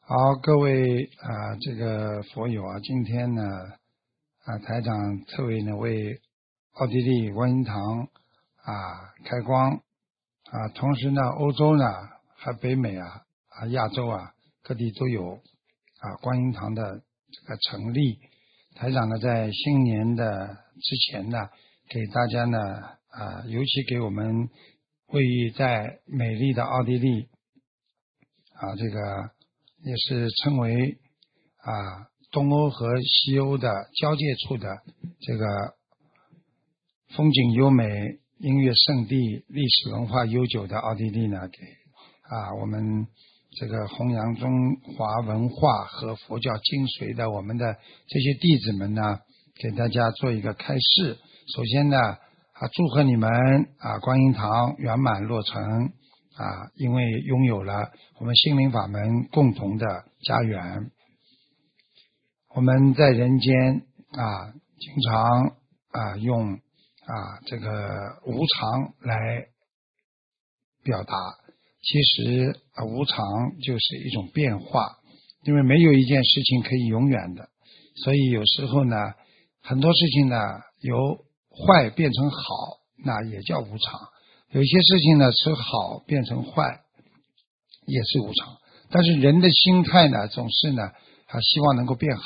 好，各位这个佛友啊，今天呢台长特为呢为奥地利观音堂开光同时呢欧洲呢还北美亚洲各地都有观音堂的这个成立。台长呢在新年的之前呢，给大家呢尤其给我们位于在美丽的奥地利这个也是称为东欧和西欧的交界处的这个风景优美、音乐胜地、历史文化悠久的奥地利呢，给我们这个弘扬中华文化和佛教精髓的我们的这些弟子们呢，给大家做一个开示。首先呢祝贺你们观音堂圆满落成因为拥有了我们心灵法门共同的家园。我们在人间经常用这个无常来表达，其实无常就是一种变化，因为没有一件事情可以永远的，所以有时候呢很多事情呢由坏变成好，那也叫无常。有些事情呢是好变成坏，也是无常。但是人的心态呢总是呢希望能够变好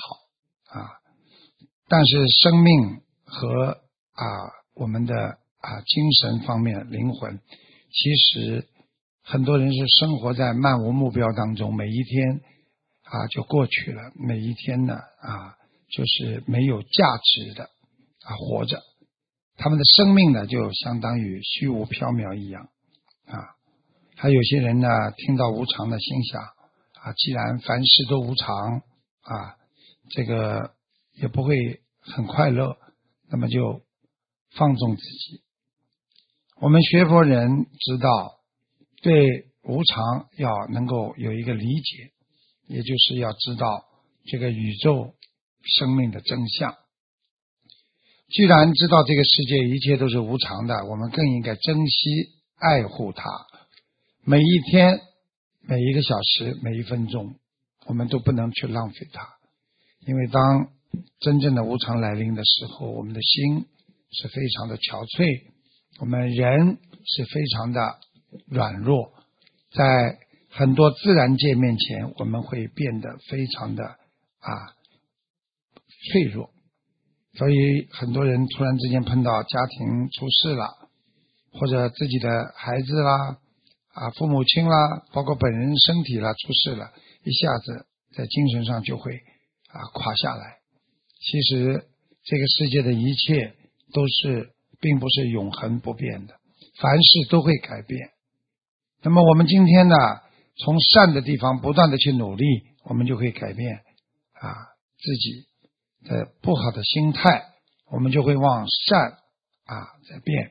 但是生命和我们的精神方面灵魂，其实很多人是生活在漫无目标当中，每一天就过去了，每一天呢就是没有价值的活着，他们的生命呢就相当于虚无缥缈一样还有些人呢听到无常的心想既然凡事都无常这个也不会很快乐，那么就放纵自己。我们学佛人知道对无常要能够有一个理解，也就是要知道这个宇宙生命的真相。既然知道这个世界一切都是无常的，我们更应该珍惜爱护它。每一天每一个小时每一分钟我们都不能去浪费它，因为当真正的无常来临的时候，我们的心是非常的憔悴，我们人是非常的软弱，在很多自然界面前我们会变得非常的脆弱。所以很多人突然之间碰到家庭出事了，或者自己的孩子啦父母亲啦，包括本人身体啦出事了，一下子在精神上就会垮下来。其实这个世界的一切都是并不是永恒不变的，凡事都会改变。那么我们今天呢从善的地方不断的去努力，我们就会改变自己的不好的心态，我们就会往善在变。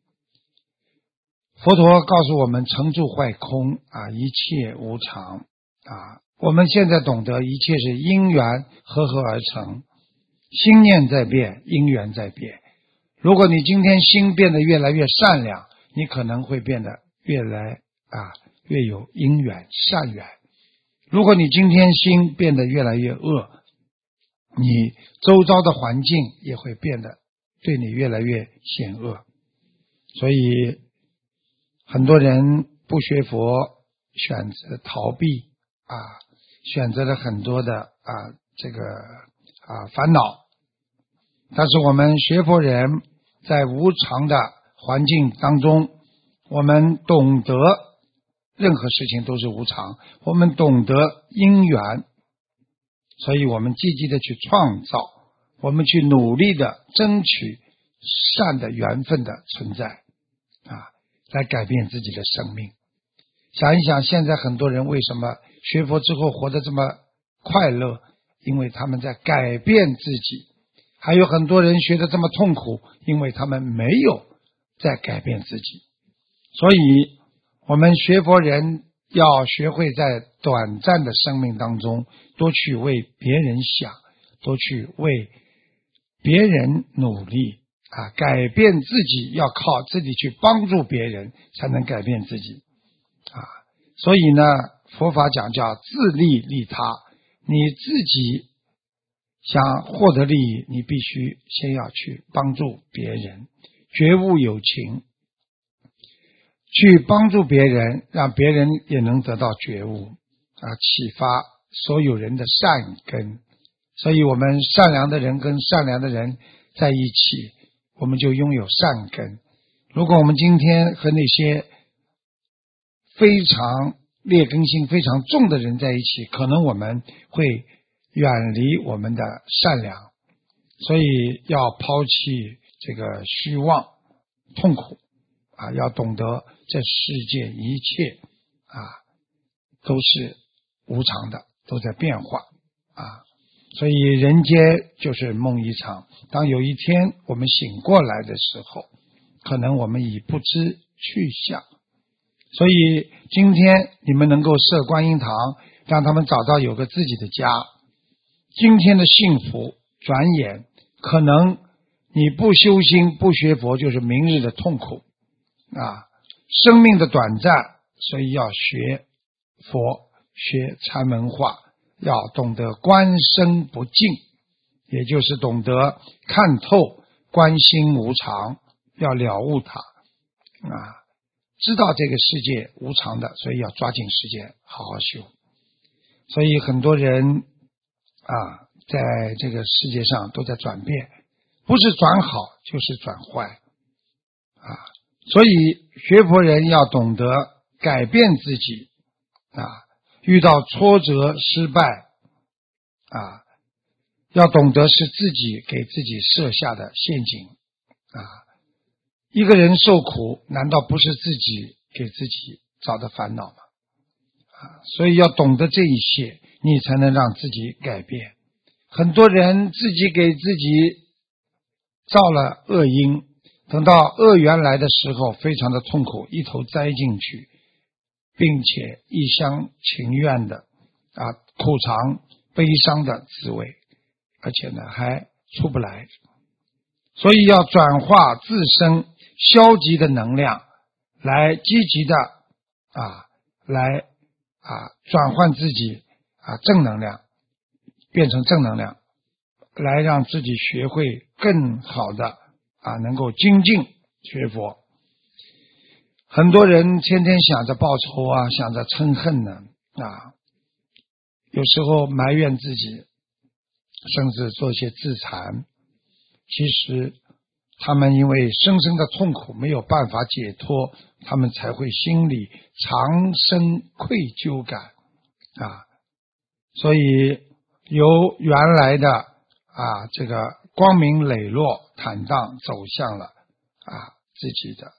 佛陀告诉我们成住坏空一切无常我们现在懂得一切是因缘合合而成，心念在变，因缘在变。如果你今天心变得越来越善良，你可能会变得越来越有因缘善缘。如果你今天心变得越来越恶，你周遭的环境也会变得对你越来越险恶。所以很多人不学佛，选择逃避选择了很多的这个烦恼。但是我们学佛人在无常的环境当中，我们懂得任何事情都是无常，我们懂得因缘，所以我们积极的去创造，我们去努力的争取善的缘分的存在来改变自己的生命。想一想，现在很多人为什么学佛之后活得这么快乐？因为他们在改变自己。还有很多人学得这么痛苦，因为他们没有在改变自己。所以我们学佛人要学会在短暂的生命当中多去为别人想，多去为别人努力改变自己，要靠自己去帮助别人才能改变自己所以呢佛法讲叫自利利他，你自己想获得利益，你必须先要去帮助别人，觉悟有情，去帮助别人，让别人也能得到觉悟启发所有人的善根。所以我们善良的人跟善良的人在一起，我们就拥有善根。如果我们今天和那些非常劣根性非常重的人在一起，可能我们会远离我们的善良。所以要抛弃这个虚妄痛苦要懂得这世界一切都是无常的，都在变化所以人间就是梦一场，当有一天我们醒过来的时候，可能我们已不知去向。所以今天你们能够设观音堂，让他们找到有个自己的家，今天的幸福转眼可能你不修心不学佛，就是明日的痛苦生命的短暂，所以要学佛，学禅文化，要懂得观身不净，也就是懂得看透观心无常，要了悟它知道这个世界无常的，所以要抓紧时间好好修。所以很多人在这个世界上都在转变，不是转好就是转坏所以学佛人要懂得改变自己遇到挫折失败要懂得是自己给自己设下的陷阱一个人受苦，难道不是自己给自己找的烦恼吗所以要懂得这一些，你才能让自己改变。很多人自己给自己造了恶因，等到恶缘来的时候非常的痛苦，一头栽进去，并且一厢情愿的苦尝悲伤的滋味，而且呢还出不来。所以要转化自身消极的能量，来积极的来转换自己正能量，变成正能量，来让自己学会更好的能够精进学佛。很多人天天想着报仇想着嗔恨呢有时候埋怨自己，甚至做一些自残。其实他们因为深深的痛苦没有办法解脱，他们才会心里常生愧疚感所以由原来的这个光明磊落坦荡，走向了自己的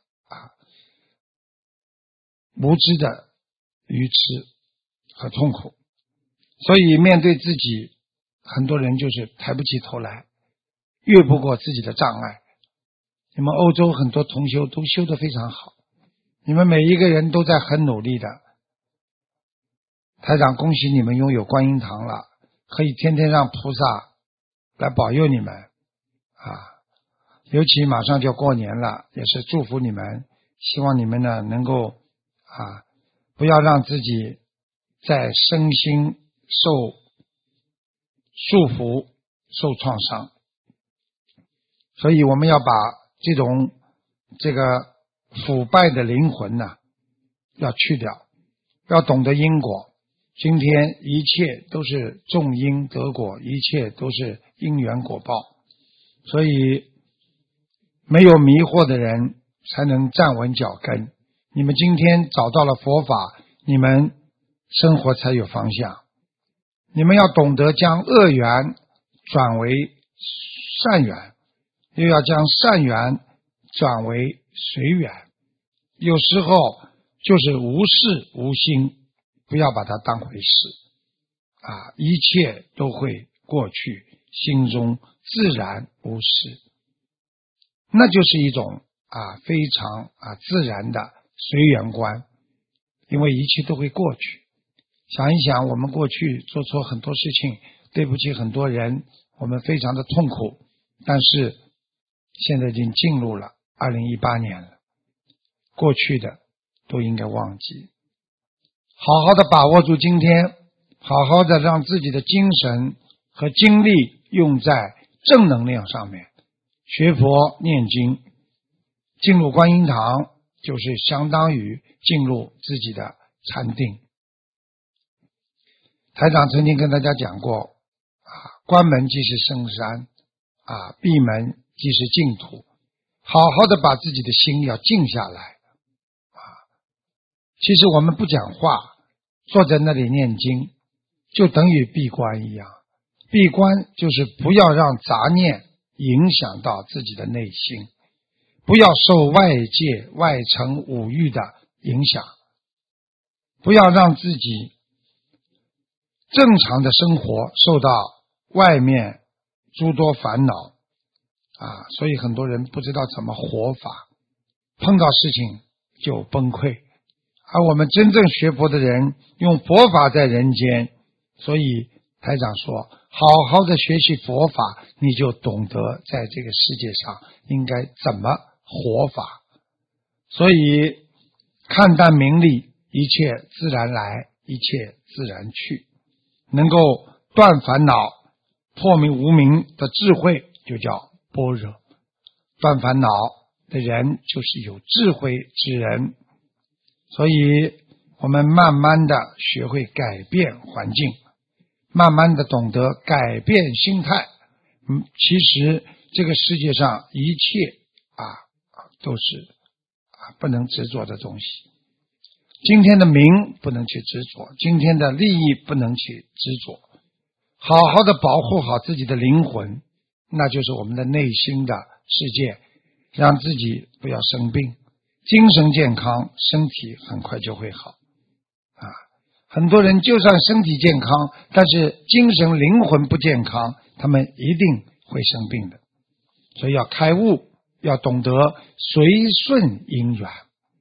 无知的愚痴和痛苦。所以面对自己，很多人就是抬不起头来，越不过自己的障碍。你们欧洲很多同修都修得非常好，你们每一个人都在很努力的。台长恭喜你们拥有观音堂了，可以天天让菩萨来保佑你们尤其马上就过年了，也是祝福你们，希望你们呢能够不要让自己在身心受束缚受创伤。所以我们要把这个腐败的灵魂要去掉，要懂得因果。今天一切都是种因得果，一切都是因缘果报，所以没有迷惑的人才能站稳脚跟。你们今天找到了佛法，你们生活才有方向。你们要懂得将恶缘转为善缘，又要将善缘转为随缘。有时候就是无事无心，不要把它当回事一切都会过去，心中自然无事，那就是一种非常自然的随缘观。因为一切都会过去。想一想，我们过去做错很多事情，对不起很多人，我们非常的痛苦，但是现在已经进入了2018年了，过去的都应该忘记， 好好的把握住今天，好好的让自己的精神和精力用在正能量上面。学佛念经，进入观音堂就是相当于进入自己的禅定。台长曾经跟大家讲过关门即是深山闭门即是净土。好好的把自己的心要静下来其实我们不讲话，坐在那里念经，就等于闭关一样。闭关就是不要让杂念影响到自己的内心，不要受外界外尘五欲的影响，不要让自己正常的生活受到外面诸多烦恼所以很多人不知道怎么活法，碰到事情就崩溃。而我们真正学佛的人用佛法在人间，所以台长说好好的学习佛法，你就懂得在这个世界上应该怎么活法。所以看淡名利，一切自然来，一切自然去，能够断烦恼破明无明的智慧就叫般若。断烦恼的人就是有智慧之人。所以我们慢慢的学会改变环境，慢慢的懂得改变心态。其实这个世界上一切都是不能执着的东西。今天的名不能去执着，今天的利益不能去执着，好好的保护好自己的灵魂，那就是我们的内心的世界，让自己不要生病，精神健康，身体很快就会好很多人就算身体健康，但是精神灵魂不健康，他们一定会生病的。所以要开悟，要懂得随顺因缘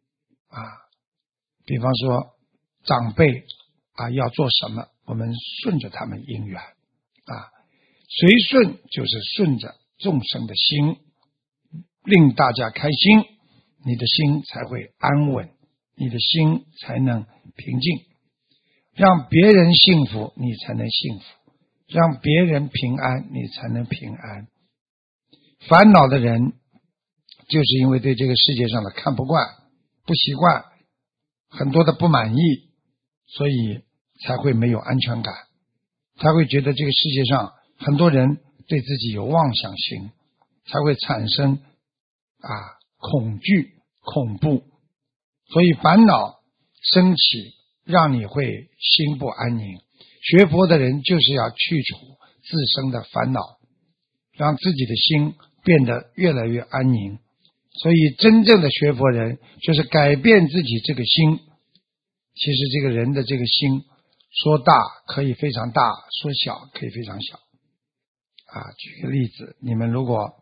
比方说长辈要做什么，我们顺着他们因缘随顺就是顺着众生的心，令大家开心，你的心才会安稳，你的心才能平静。让别人幸福，你才能幸福；让别人平安，你才能平安。烦恼的人就是因为对这个世界上的看不惯、不习惯，很多的不满意，所以才会没有安全感，才会觉得这个世界上很多人对自己有妄想心，才会产生恐惧、恐怖。所以烦恼升起，让你会心不安宁。学佛的人就是要去除自身的烦恼，让自己的心变得越来越安宁。所以真正的学佛人就是改变自己这个心。其实这个人的这个心说大可以非常大，说小可以非常小举个例子，你们如果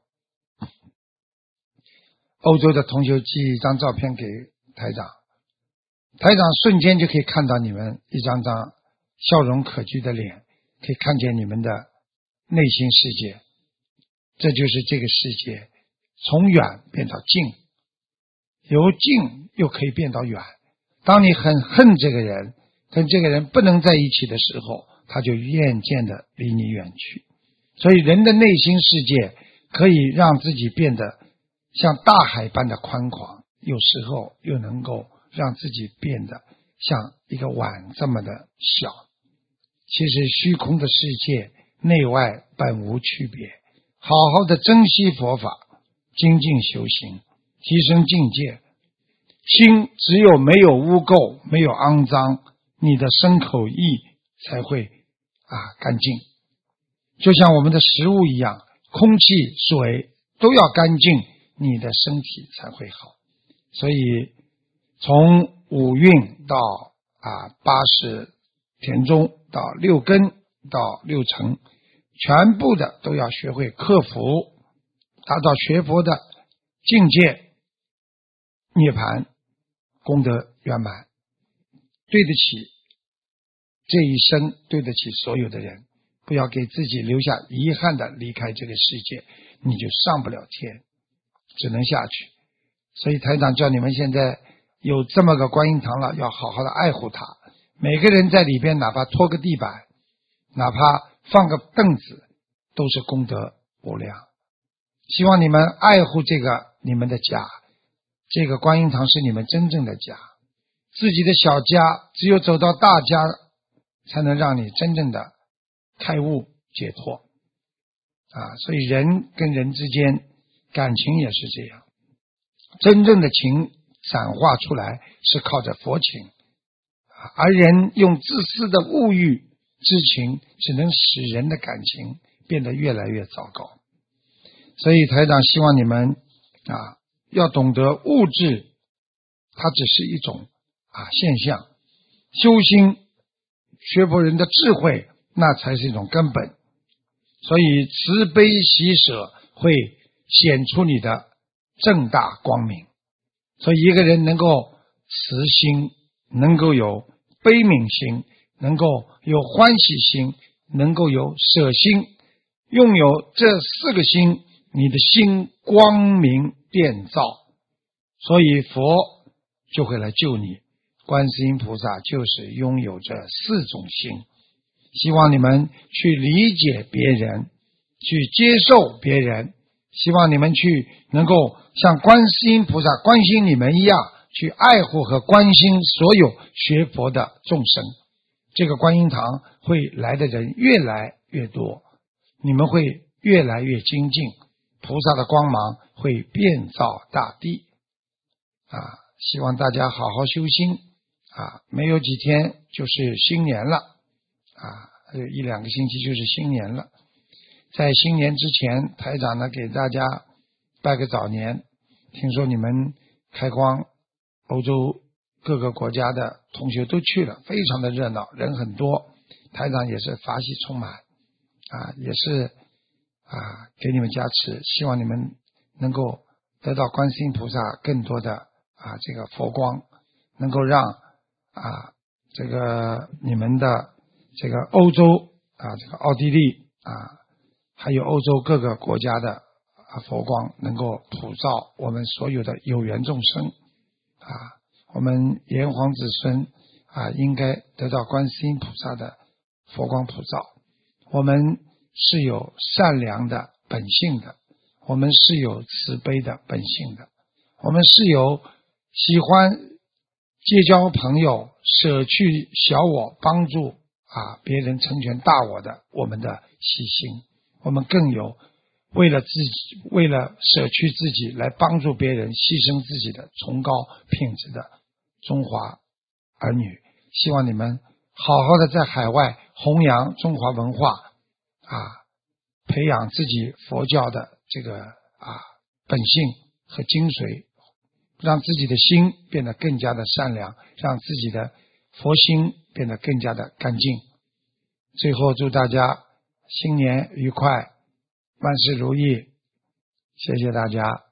欧洲的同学寄一张照片给台长，台长瞬间就可以看到你们一张张笑容可掬的脸，可以看见你们的内心世界。这就是这个世界从远变到近，由近又可以变到远。当你很恨这个人，跟这个人不能在一起的时候，他就渐渐的离你远去。所以人的内心世界可以让自己变得像大海般的宽广，有时候又能够让自己变得像一个碗这么的小。其实虚空的世界内外本无区别，好好的珍惜佛法，精进修行，提升境界。心只有没有污垢，没有肮脏，你的身口意才会干净。就像我们的食物一样，空气、水都要干净，你的身体才会好。所以从五蕴到80田中到六根到六尘，全部的都要学会克服，达到学佛的境界，涅槃功德圆满，对得起这一生，对得起所有的人，不要给自己留下遗憾的离开这个世界，你就上不了天，只能下去。所以台长叫你们现在有这么个观音堂了，要好好的爱护它， 每个人在里边哪怕拖个地板，哪怕放个凳子，都是功德无量。希望你们爱护这个你们的家，这个观音堂是你们真正的家。自己的小家只有走到大家，才能让你真正的开悟解脱所以人跟人之间感情也是这样，真正的情散化出来是靠着佛情而人用自私的物欲之情，只能使人的感情变得越来越糟糕。所以台长希望你们要懂得物质它只是一种现象，修心学佛人的智慧那才是一种根本。所以慈悲喜舍会显出你的正大光明。所以一个人能够慈心，能够有悲悯心，能够有欢喜心，能够有舍心，拥有这4个心，你的心光明遍照，所以佛就会来救你。观世音菩萨就是拥有这4种心。希望你们去理解别人，去接受别人，希望你们去能够像观世音菩萨关心你们一样，去爱护和关心所有学佛的众生。这个观音堂会来的人越来越多，你们会越来越精进，菩萨的光芒会遍照大地希望大家好好修心没有几天就是新年了还有1-2个星期就是新年了。在新年之前，台长呢给大家拜个早年。听说你们开光欧洲各个国家的同学都去了，非常的热闹，人很多，台长也是法喜充满也是给你们加持，希望你们能够得到观世音菩萨更多的这个佛光，能够让这个你们的这个欧洲这个奥地利还有欧洲各个国家的佛光能够普照我们所有的有缘众生我们炎黄子孙应该得到观世音菩萨的佛光普照。我们是有善良的本性的，我们是有慈悲的本性的，我们是有喜欢结交朋友，舍去小我，帮助别人成全大我的我们的细心。我们更有为了舍去自己来帮助别人，牺牲自己的崇高品质的中华儿女。希望你们好好的在海外弘扬中华文化培养自己佛教的这个本性和精髓，让自己的心变得更加的善良，让自己的佛心变得更加的干净。最后祝大家新年愉快，万事如意，谢谢大家。